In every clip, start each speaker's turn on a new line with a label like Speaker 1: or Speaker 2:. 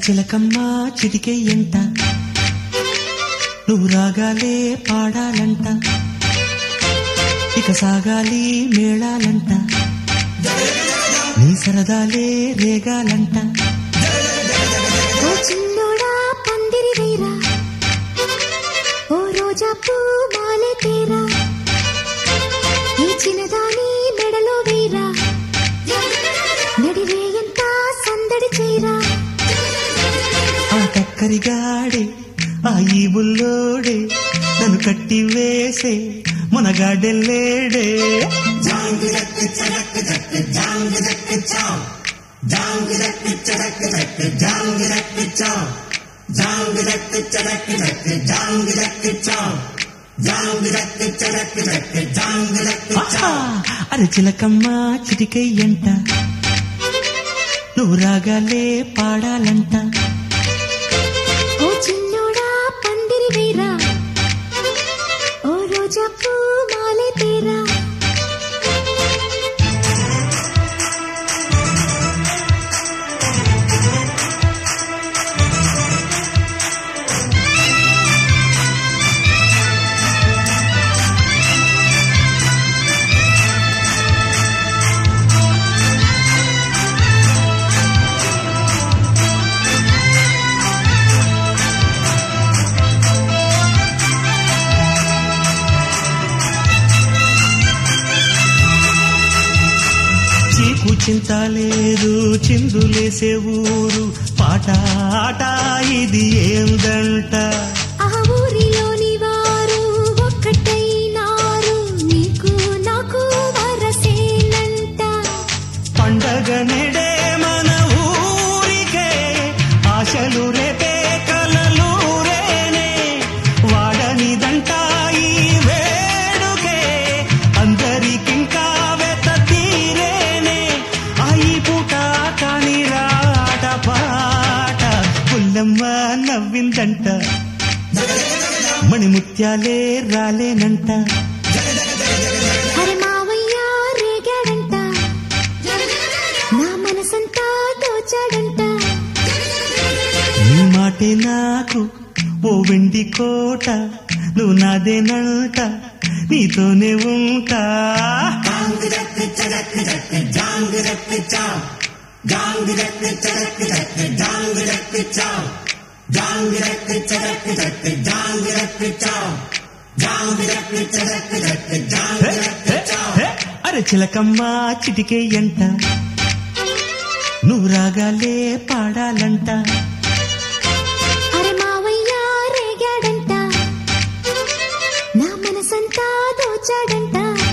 Speaker 1: అరచిలకమ్మ చిటికెయ్యంట నువ్వు రాగాలే పాడాలంట ఇక సాగాలి మేళాలంట నీ సరదాలే రేగాలంట
Speaker 2: ఓ చిన్నోడా పందిరి వేరా ఓ రోజా పూ మాలే తేరా ఈ చిన్నదాని మెడలో వేరా నడిరే ఎంత సందడి చేరా
Speaker 1: ఆ కక్కరిగాడే ఆ ఈ బుల్లోడే నన్ను కట్టి వేసే మునగాడెల్లేడే అరచిలకమ్మ చిటికెయ్యంట నువ్వు రాగాలే పాడాలంట
Speaker 2: ఓ చిన్నోడా పందిరి వేరా ఓ రోజా పూ మాలే తేరా
Speaker 1: చీకు చింత లేదు చిందులేసే ఊరు పాట ఆట ఇది ఏందంట
Speaker 2: ఆ ఊరిలోని వారు ఒక్కటైనారు నీకు నాకు వరసేనంట
Speaker 1: పండగ నెడే మన ఊరికే ఆశలు రేపే కలలు రేనే వాడనిదంట ఈ వేడుకే అందరికింకా వెత తీరేనే ఈ పూట కాని రాట పాట పుల్లమ్మ నవ్విందంట మణిముత్యాలే రాలేనంట
Speaker 2: అరే మావయ్య రేగాడంట నా మనసంతా దోచాడంట
Speaker 1: నీ మాటే నాకు ఓ వెండి కోట నువ్వు నాదేనంట నీతోనే ఉంటా అరచిలకమ్మ చిటికెయ్యంట నువ్వు రాగాలే పాడాలంట
Speaker 2: అరే మావయ్య రేగాడంట నా మనసంతా దోచాడంట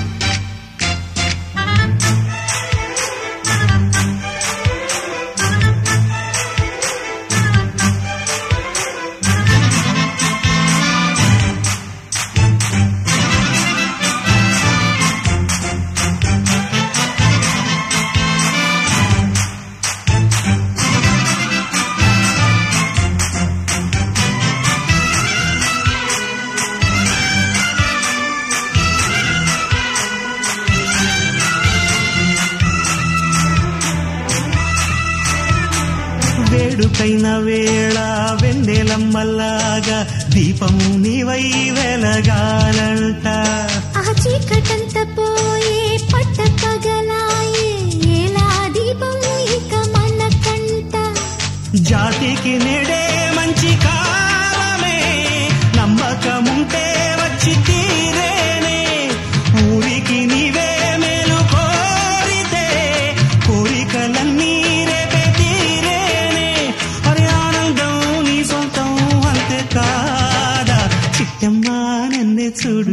Speaker 1: వేడుకైన వేళ వెన్నెలమ్మల్లాగా దీపము నీవై వెలగాలంట
Speaker 2: ఆ చీకటంత పోయే పట్ట పగలాయే ఎలా దీపం ఇక మనకంట
Speaker 1: జాతికి నెడే మంచి కాలమే నమ్మకముంటే వచ్చి తీరేనే ఊరికి నీవే మేలు కోరితే కోరికలన్నీ రేపే తీరేనే అరే ఆనందం నీ సొంతం అంతే కాదా చిట్టమ్మా నన్నే చూడు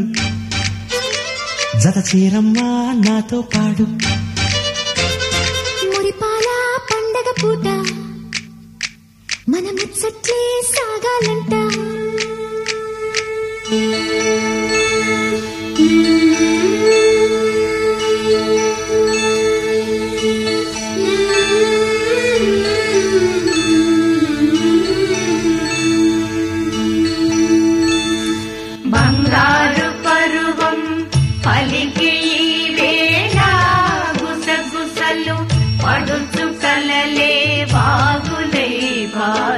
Speaker 1: జత చీరమ్మా నాతో పాడు
Speaker 2: మురిపాల పండగ పూట మన ముచ్చట్లే సాగాలంట
Speaker 3: బంగారు పరువం పలికి వేళ గుసగుసలు పడుచు కలలే వాగులే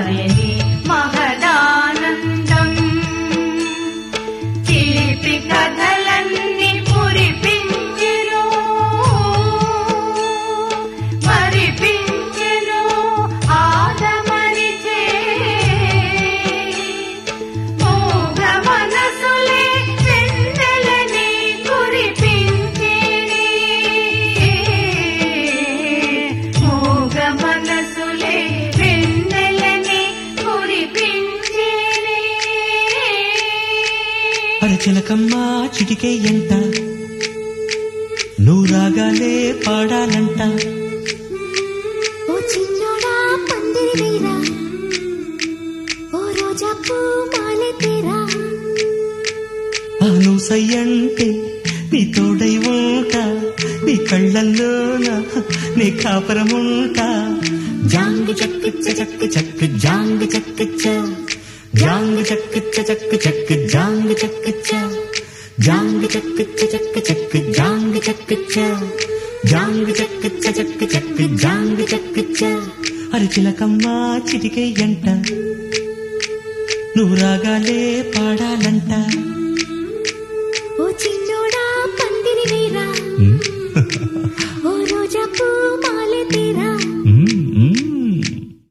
Speaker 3: కథలన్నీ పురిపించెను మరిపించెను ఆదమరిచే మోగ మనసులే వెన్నెలని కురిపించేనే మోగ మనసులే వెన్నెలని కురిపించేనే
Speaker 1: అరచిలకమ్మ చిటికే ఎంట నువ్వు రాగాలే పాడాలంట
Speaker 2: ఓ చిన్నోడా పందిరి వేరా ఓ రోజా పూ మాలె తేరా
Speaker 1: నువ్వు సయ్యంటే నీ తోడై ఉంటా నీ కళ్ళల్లోన నీ కాపురముంటా జాంగు చక్కు చక్కు చక్కు జాంగు చక్కు జాంగు చక్కు చక్కు చక్కు జాంగు చక్కు జాంగు చక్కు చక్కు చక్కు జాంగు చక్కు జాంగు చక్కు చక్కు చక్కు జాంగు చక్కు అరచిలకమ్మ చిటికే ఎంట నువ్వు రాగాలే పాడాలంట
Speaker 2: ఓ చిన్నోడా పందిరి వేరా